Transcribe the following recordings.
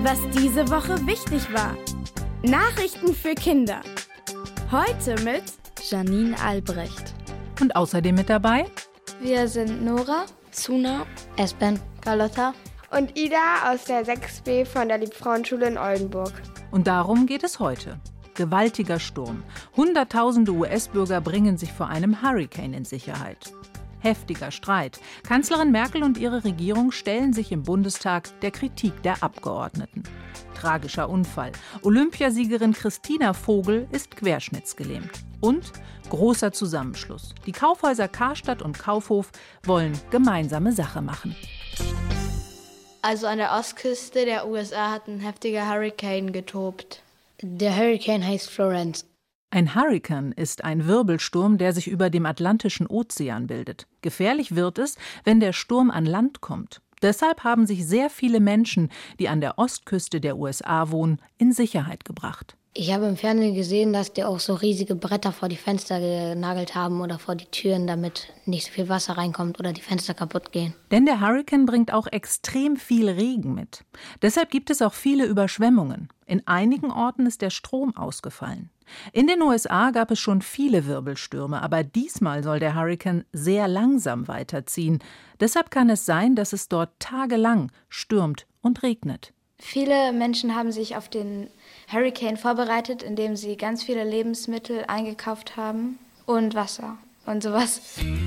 Was diese Woche wichtig war. Nachrichten für Kinder. Heute mit Janine Albrecht. Und außerdem mit dabei wir sind Nora, Suna, Espen, Carlotta und Ida aus der 6b von der Liebfrauenschule in Oldenburg. Und darum geht es heute. Gewaltiger Sturm. Hunderttausende US-Bürger bringen sich vor einem Hurrikan in Sicherheit. Heftiger Streit. Kanzlerin Merkel und ihre Regierung stellen sich im Bundestag der Kritik der Abgeordneten. Tragischer Unfall. Olympiasiegerin Christina Vogel ist querschnittsgelähmt. Und großer Zusammenschluss. Die Kaufhäuser Karstadt und Kaufhof wollen gemeinsame Sache machen. Also an der Ostküste der USA hat ein heftiger Hurrikan getobt. Der Hurrikan heißt Florence. Ein Hurrikan ist ein Wirbelsturm, der sich über dem Atlantischen Ozean bildet. Gefährlich wird es, wenn der Sturm an Land kommt. Deshalb haben sich sehr viele Menschen, die an der Ostküste der USA wohnen, in Sicherheit gebracht. Ich habe im Fernsehen gesehen, dass die auch so riesige Bretter vor die Fenster genagelt haben oder vor die Türen, damit nicht so viel Wasser reinkommt oder die Fenster kaputt gehen. Denn der Hurrikan bringt auch extrem viel Regen mit. Deshalb gibt es auch viele Überschwemmungen. In einigen Orten ist der Strom ausgefallen. In den USA gab es schon viele Wirbelstürme, aber diesmal soll der Hurrikan sehr langsam weiterziehen. Deshalb kann es sein, dass es dort tagelang stürmt und regnet. Viele Menschen haben sich auf den Hurrikan vorbereitet, indem sie ganz viele Lebensmittel eingekauft haben und Wasser und sowas.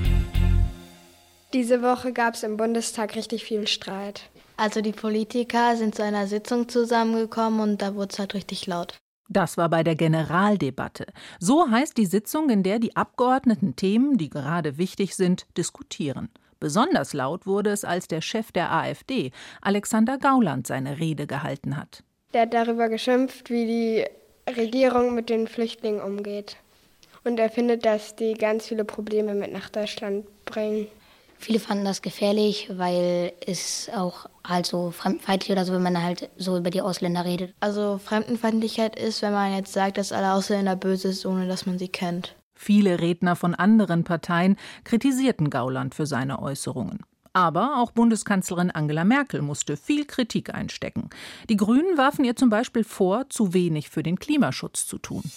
Diese Woche gab es im Bundestag richtig viel Streit. Also die Politiker sind zu einer Sitzung zusammengekommen und da wurde es halt richtig laut. Das war bei der Generaldebatte. So heißt die Sitzung, in der die Abgeordneten Themen, die gerade wichtig sind, diskutieren. Besonders laut wurde es, als der Chef der AfD, Alexander Gauland, seine Rede gehalten hat. Der hat darüber geschimpft, wie die Regierung mit den Flüchtlingen umgeht. Und er findet, dass die ganz viele Probleme mit nach Deutschland bringen. Viele fanden das gefährlich, weil es auch halt so fremdenfeindlich oder so, wenn man halt so über die Ausländer redet. Also Fremdenfeindlichkeit ist, wenn man jetzt sagt, dass alle Ausländer böse sind, ohne dass man sie kennt. Viele Redner von anderen Parteien kritisierten Gauland für seine Äußerungen. Aber auch Bundeskanzlerin Angela Merkel musste viel Kritik einstecken. Die Grünen warfen ihr zum Beispiel vor, zu wenig für den Klimaschutz zu tun.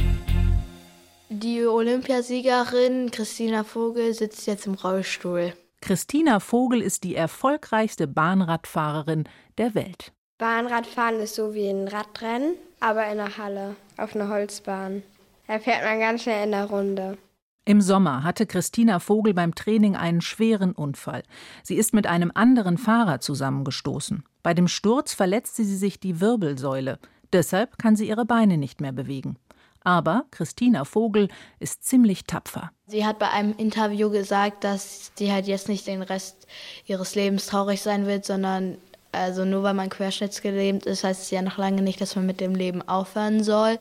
Die Olympiasiegerin Christina Vogel sitzt jetzt im Rollstuhl. Christina Vogel ist die erfolgreichste Bahnradfahrerin der Welt. Bahnradfahren ist so wie ein Radrennen, aber in einer Halle, auf einer Holzbahn. Da fährt man ganz schnell in der Runde. Im Sommer hatte Christina Vogel beim Training einen schweren Unfall. Sie ist mit einem anderen Fahrer zusammengestoßen. Bei dem Sturz verletzte sie sich die Wirbelsäule. Deshalb kann sie ihre Beine nicht mehr bewegen. Aber Christina Vogel ist ziemlich tapfer. Sie hat bei einem Interview gesagt, dass sie halt jetzt nicht den Rest ihres Lebens traurig sein wird, sondern also nur weil man querschnittsgelähmt ist, heißt es ja noch lange nicht, dass man mit dem Leben aufhören soll.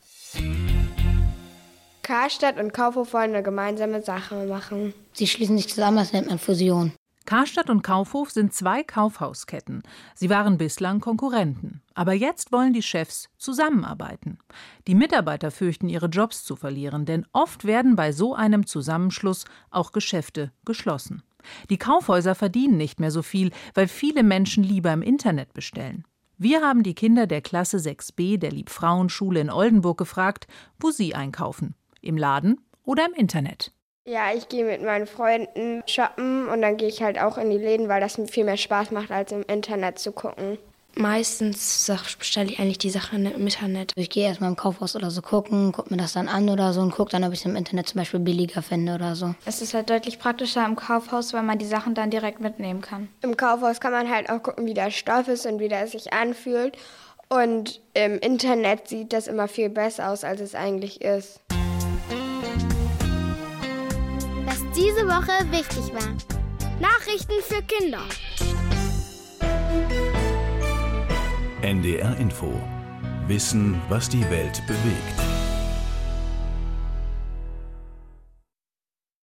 Karstadt und Kaufhof wollen eine gemeinsame Sache machen. Sie schließen sich zusammen, das nennt man Fusion. Karstadt und Kaufhof sind 2 Kaufhausketten. Sie waren bislang Konkurrenten. Aber jetzt wollen die Chefs zusammenarbeiten. Die Mitarbeiter fürchten, ihre Jobs zu verlieren, denn oft werden bei so einem Zusammenschluss auch Geschäfte geschlossen. Die Kaufhäuser verdienen nicht mehr so viel, weil viele Menschen lieber im Internet bestellen. Wir haben die Kinder der Klasse 6b der Liebfrauenschule in Oldenburg gefragt, wo sie einkaufen. Im Laden oder im Internet? Ja, ich gehe mit meinen Freunden shoppen und dann gehe ich halt auch in die Läden, weil das mir viel mehr Spaß macht, als im Internet zu gucken. Meistens bestelle ich eigentlich die Sachen im Internet. Ich gehe erstmal im Kaufhaus oder so gucken, gucke mir das dann an oder so und gucke dann, ob ich es im Internet zum Beispiel billiger finde oder so. Es ist halt deutlich praktischer im Kaufhaus, weil man die Sachen dann direkt mitnehmen kann. Im Kaufhaus kann man halt auch gucken, wie der Stoff ist und wie der sich anfühlt. Und im Internet sieht das immer viel besser aus, als es eigentlich ist. Was diese Woche wichtig war. Nachrichten für Kinder. NDR Info. Wissen, was die Welt bewegt.